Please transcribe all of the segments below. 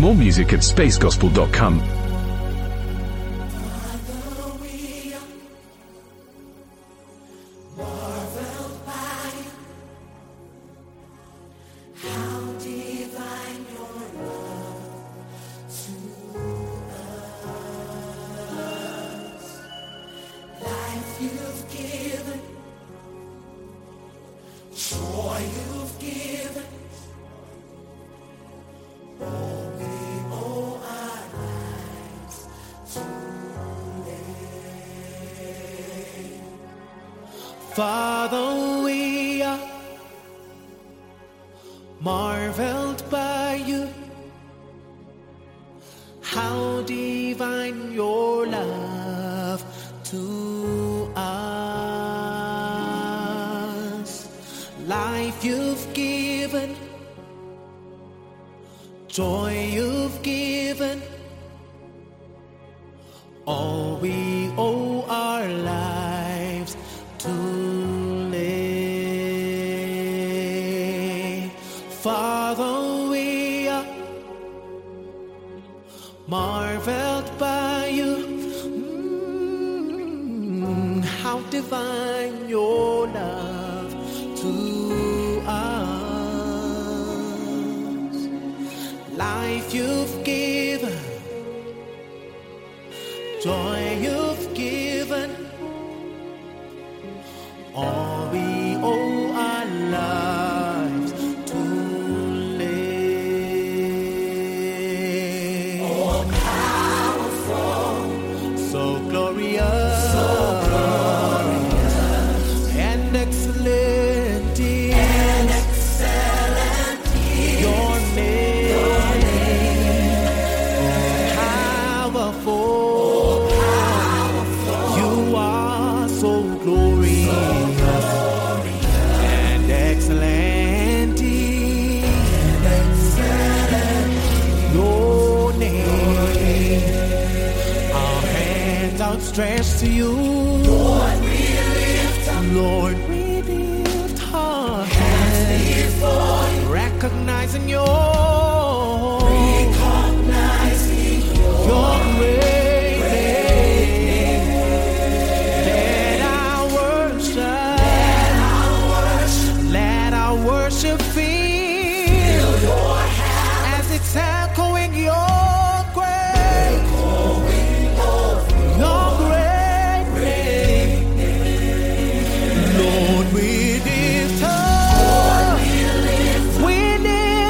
More music at spacegospel.com. Father, we are marveled by you. How divine your love to us. Life you've given, joy you've given, all we owe our lives to live. Father, we are marveled by you. How divine your love to us. Life you've given, joy you've given, all we owe our lives to live. Oh, powerful, so glorious, and excellent is your name. Powerful, you are so glorious. Excellent your name. Our hands outstretched to you, Lord, we lift our hands before you, recognizing your greatness. Let our worship fill your house as it's echoing your great, your great name. Lord, we lift up, we lift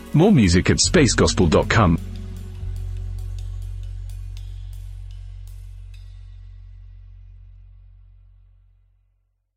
More music at spacegospel.com.